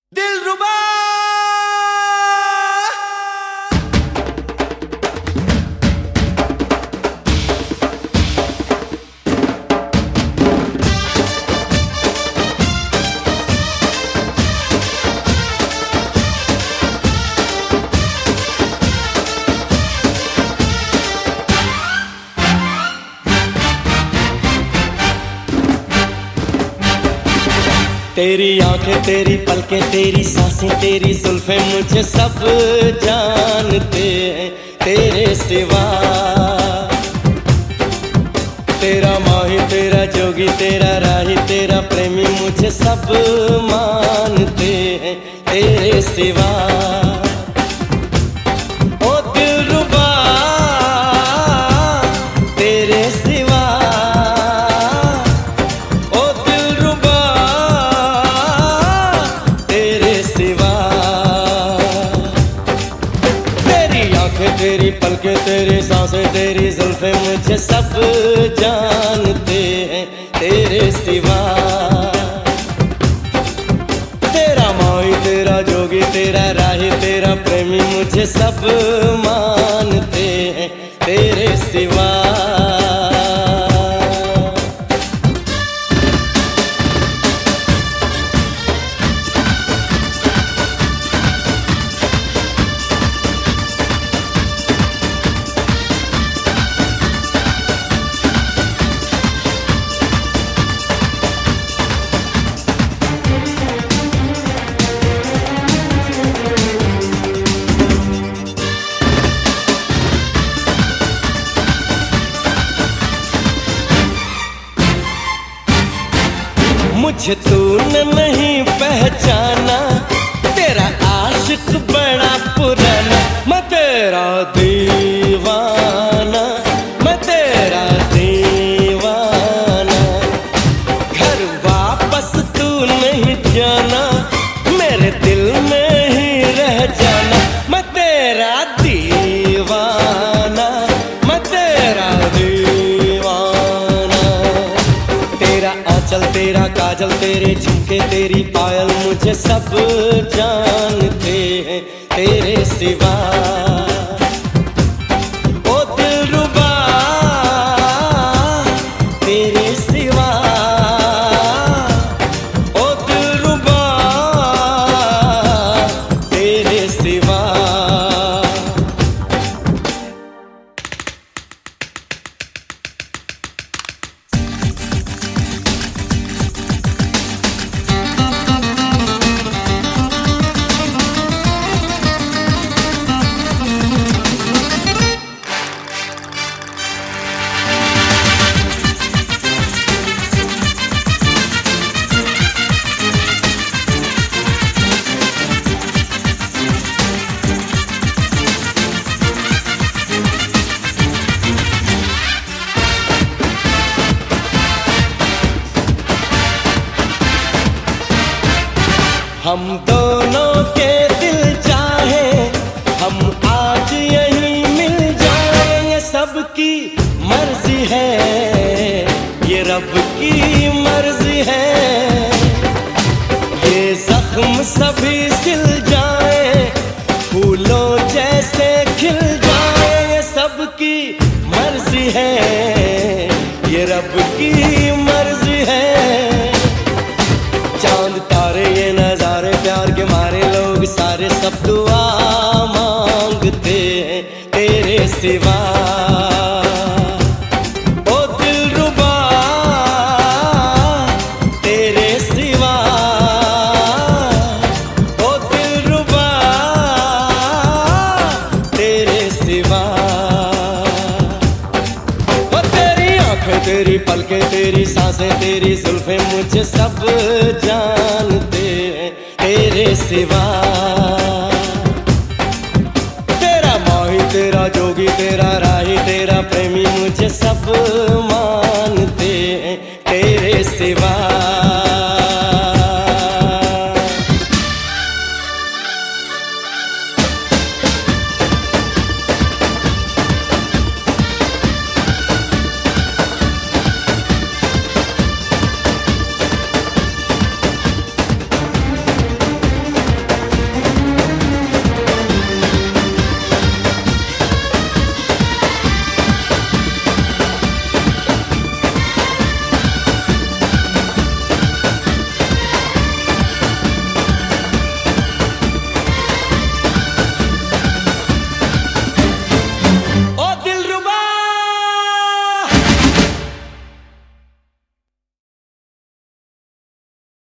दिलरुबा तेरी आंखें, तेरी पलकें, तेरी सांसें, तेरी जुल्फें, मुझे सब जानते हैं तेरे सिवा। तेरा माही, तेरा जोगी, तेरा राही, तेरा प्रेमी, मुझे सब मानते हैं तेरे सिवा। ओ दिलरुबा तेरे सिवा, ओ दिलरुबा तेरे सिवा। तेरी आंखें, तेरी पलकें, तेरी सांसें, तेरी जुल्फें, मुझे सब जानते हैं तेरे सिवा। तेरा माही, तेरा जोगी, तेरा राही, तेरा प्रेमी, मुझे सब मानते हैं तेरे सिवा। मुझे तूने नहीं पहचाना, तेरा आशिक बड़ा पुराना, मैं तेरा दीवाना, मैं तेरा दीवाना। घर वापस तू नहीं जाना, मेरे दिल में ही रह जाना, मैं तेरा दीवाना, मैं तेरा दीवाना। तेरा आंचल, तेरा काजल, तेरे झुमके, तेरी पायल, मुझे सब जानते हैं तेरे सिवा। ओ दिलरुबा तेरे सिवा, ओ दिलरुबा तेरे सिवा। हम दोनों के दिल चाहे, हम आज यहीं मिल जाएं, ये सबकी मर्जी है, ये रब की मर्जी है। ये जख्म सभी सिल जाए, फूलों जैसे खिल जाए, ये सबकी मर्जी है, ये रब की मर्जी है। चांद तारे ये नजारे, प्यार के मारे लोग सारे, सब दुआ मांगते हैं तेरे सिवा। ओ दिलरुबा तेरे सिवा, ओ दिलरुबा तेरे सिवा। ओ तेरी आंखें, तेरी पलकें, तेरी सांसें, तेरी जुल्फें, मुझे सब जानते हैं तेरे सिवा। तेरा माही, तेरा जोगी, तेरा राही, तेरा प्रेमी, मुझे सब